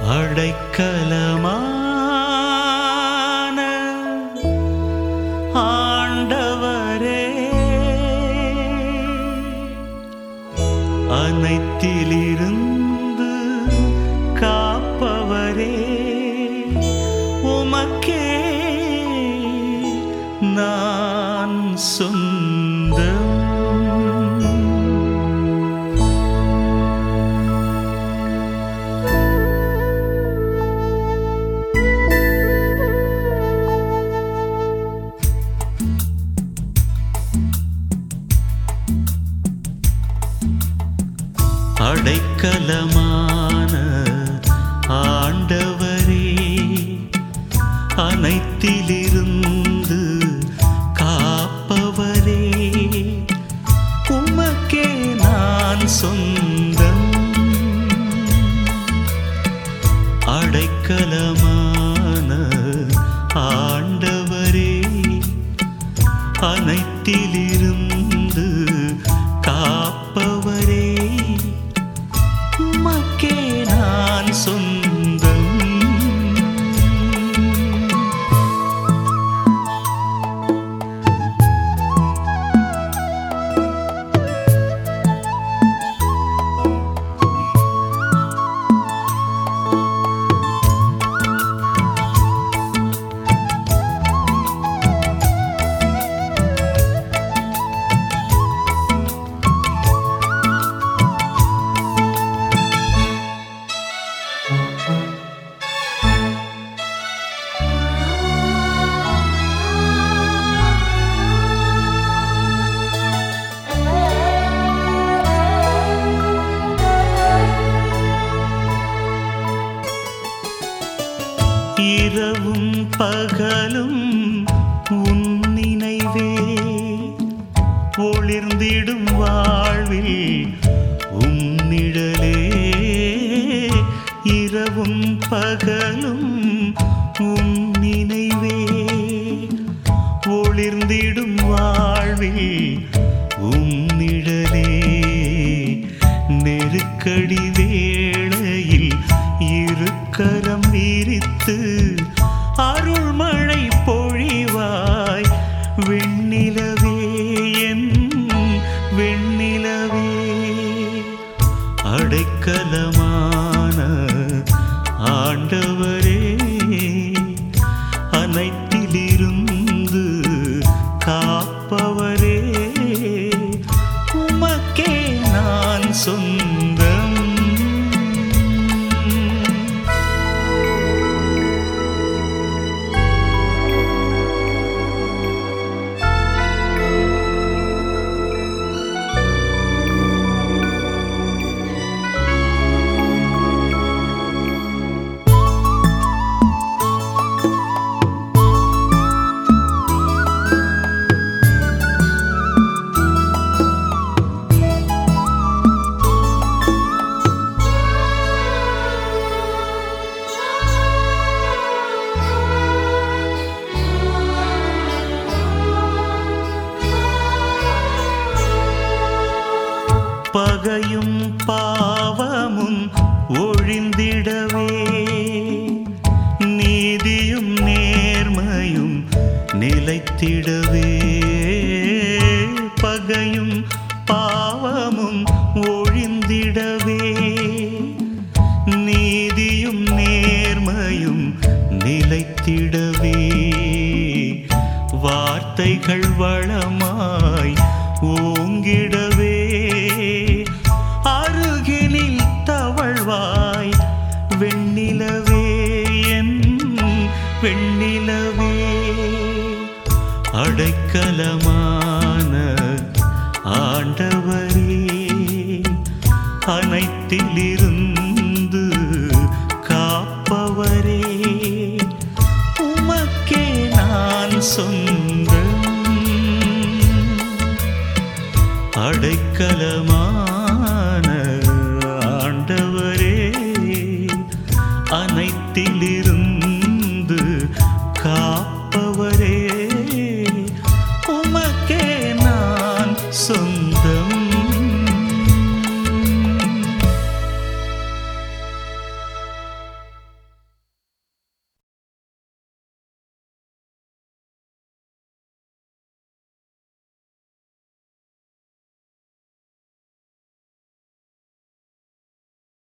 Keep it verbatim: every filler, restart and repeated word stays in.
அடைக்கலமான ஆண்டவரே, அனைத்திலிருந்து காப்பவரே, உமக்கே நான் சொந்தம். அடைக்கலமான ஆண்டவரே, அனைத்திலிருந்து காப்பவரே, உமக்கே நான் சொந்தம். அடைக்கலமான ஆண்டவரே, அனைத்திலிருந்து காப்பவரே, உமக்கே நான் சொந்தம். இரவும் பகலும் உன் நினைவே, ஒளிர்ந்திடும் வாழ்வில் உன் நிழலே. இரவும் பகலும் உன் நினைவே, ஒளிர்ந்திடும் வாழ்வில் உன் நிழலே. நெருக்கடி வேளையில் இருக்கரம் விரித்து அருள்மழை பொழிவாய், வெண்ணிலவே என் வெண்ணிலவே. அடைக்கலமான ஆண்டவரே, அனைத்திலிருந்து காப்பவரே, உமக்கே நான் சொந்தம். பகையும் பாவமும் ஒழிந்திடவே, நீதியும் நேர்மையும் நிலைத்திடவே. பகையும் பாவமும் ஒழிந்திடவே, நீதியும் நேர்மையும் நிலைத்திடவே. வார்த்தைகள் வளமாய் ஓங்கிடவே, அருகினில் தவழ்வாய், வெண்ணிலவே என் வெண்ணிலவே. அடைக்கலமான ஆண்டவரே, அனைத்திலிருந்து காப்பவரே, உமக்கே நான் சொந்தம். அடைக்கலமான